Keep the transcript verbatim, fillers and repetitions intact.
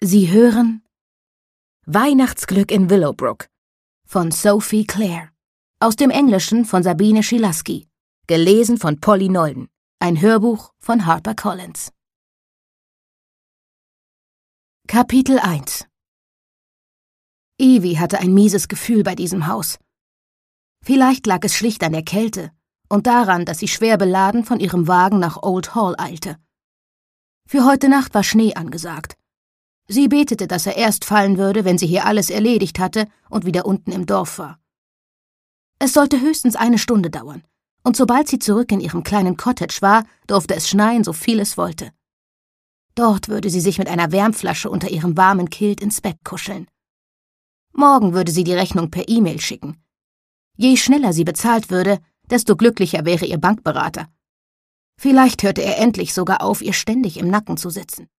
Sie hören Weihnachtsglück in Willowbrook von Sophie Clare. Aus dem Englischen von Sabine Schilaski. Gelesen von Polly Nolden. Ein Hörbuch von HarperCollins. Kapitel eins. Evie hatte ein mieses Gefühl bei diesem Haus. Vielleicht lag es schlicht an der Kälte und daran, dass sie schwer beladen von ihrem Wagen nach Old Hall eilte. Für heute Nacht war Schnee angesagt. Sie betete, dass er erst fallen würde, wenn sie hier alles erledigt hatte und wieder unten im Dorf war. Es sollte höchstens eine Stunde dauern, und sobald sie zurück in ihrem kleinen Cottage war, durfte es schneien, so viel es wollte. Dort würde sie sich mit einer Wärmflasche unter ihrem warmen Kilt ins Bett kuscheln. Morgen würde sie die Rechnung per E-Mail schicken. Je schneller sie bezahlt würde, desto glücklicher wäre ihr Bankberater. Vielleicht hörte er endlich sogar auf, ihr ständig im Nacken zu sitzen.